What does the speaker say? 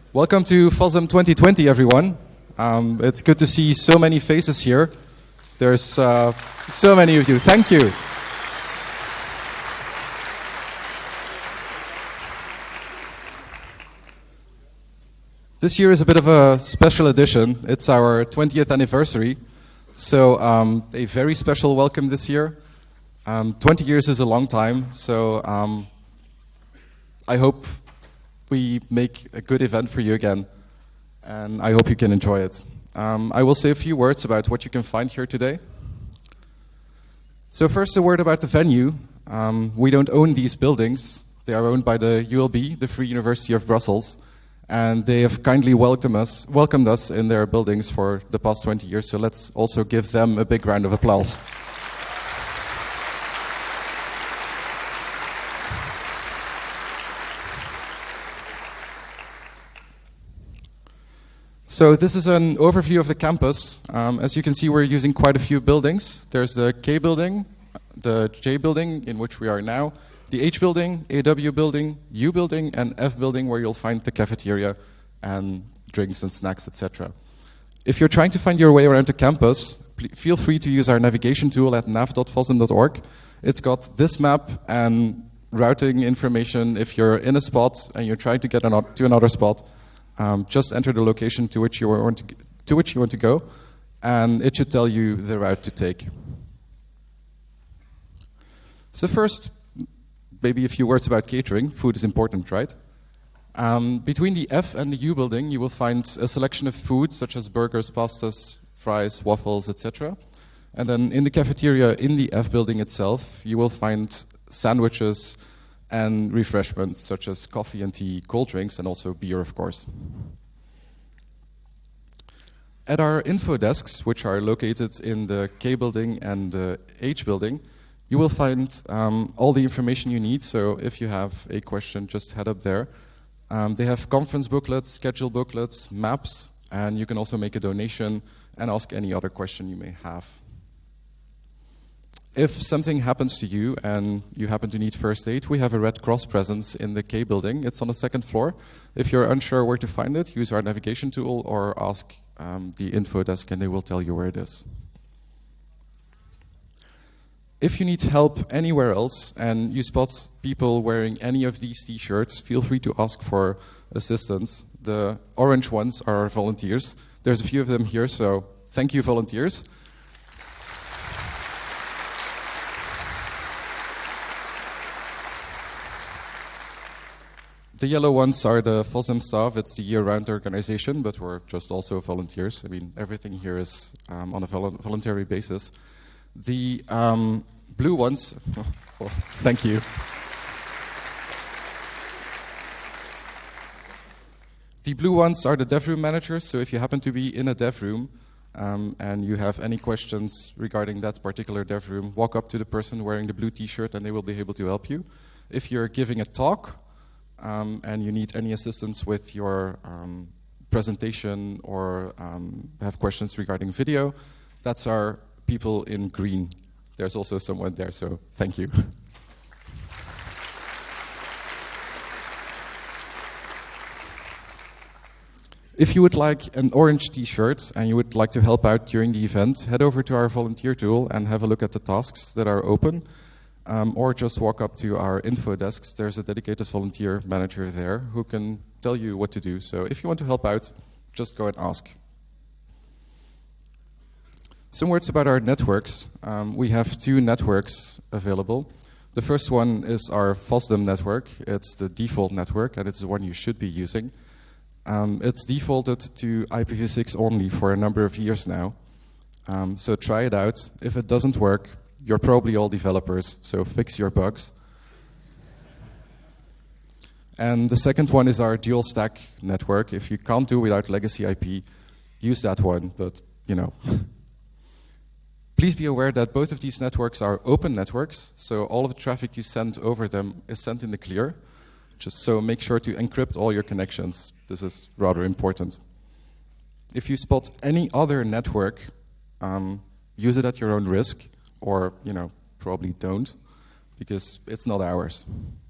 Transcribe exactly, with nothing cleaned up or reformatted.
Welcome to FOSDEM twenty twenty, everyone. Um, it's good to see so many faces here. There's uh, so many of you. Thank you. This year is a bit of a special edition. It's our twentieth anniversary, so um, a very special welcome this year. Um, twenty years is a long time, so um, I hope we make a good event for you again, and I hope you can enjoy it. Um, I will say a few words about what you can find here today. So first, a word about the venue. Um, we don't own these buildings. They are owned by the U L B, the Free University of Brussels, and they have kindly welcomed us, welcomed us in their buildings for the past twenty years, so let's also give them a big round of applause. So this is an overview of the campus. Um, as you can see, we're using quite a few buildings. There's the K building, the J building, in which we are now, the H building, A W building, U building, and F building, where you'll find the cafeteria and drinks and snacks, et cetera. If you're trying to find your way around the campus, feel free to use our navigation tool at nav dot fosdem dot org. It's got this map and routing information. If you're in a spot and you're trying to get an, to another spot, Um, just enter the location to which you want to, to which you want to go, and it should tell you the route to take. So first, maybe a few words about catering. Food is important, right? Um, between the F and the U building, you will find a selection of food, such as burgers, pastas, fries, waffles, et cetera. And then in the cafeteria in the F building itself, you will find sandwiches and refreshments such as coffee and tea, cold drinks, and also beer, of course. At our info desks, which are located in the K building and the H building, you will find um, all the information you need. So if you have a question, just head up there. Um, they have conference booklets, schedule booklets, maps, and you can also make a donation and ask any other question you may have. If something happens to you and you happen to need first aid, we have a Red Cross presence in the K building. It's on the second floor. If you're unsure where to find it, use our navigation tool or ask um, the info desk and they will tell you where it is. If you need help anywhere else and you spot people wearing any of these t-shirts, feel free to ask for assistance. The orange ones are our volunteers. There's a few of them here, so thank you, volunteers. The yellow ones are the FOSDEM staff. It's the year-round organization, but we're just also volunteers. I mean, everything here is um, on a vol voluntary basis. The um, blue ones, oh, thank you. The blue ones are the dev room managers, so if you happen to be in a dev room um, and you have any questions regarding that particular dev room, walk up to the person wearing the blue t-shirt and they will be able to help you. If you're giving a talk, Um, and you need any assistance with your um, presentation or um, have questions regarding video, that's our people in green. There's also someone there, so thank you. If you would like an orange t-shirt and you would like to help out during the event, head over to our volunteer tool and have a look at the tasks that are open. Um, or just walk up to our info desks. There's a dedicated volunteer manager there who can tell you what to do. So if you want to help out, just go and ask. Some words about our networks. Um, we have two networks available. The first one is our FOSDEM network. It's the default network, and it's the one you should be using. Um, it's defaulted to I P v six only for a number of years now. Um, so try it out. If it doesn't work, you're probably all developers, so fix your bugs. And the second one is our dual stack network. If you can't do without legacy I P, use that one, but you know. Please be aware that both of these networks are open networks, so all of the traffic you send over them is sent in the clear. Just so make sure to encrypt all your connections. This is rather important. If you spot any other network, um, use it at your own risk. Or, you know, probably don't, because it's not ours.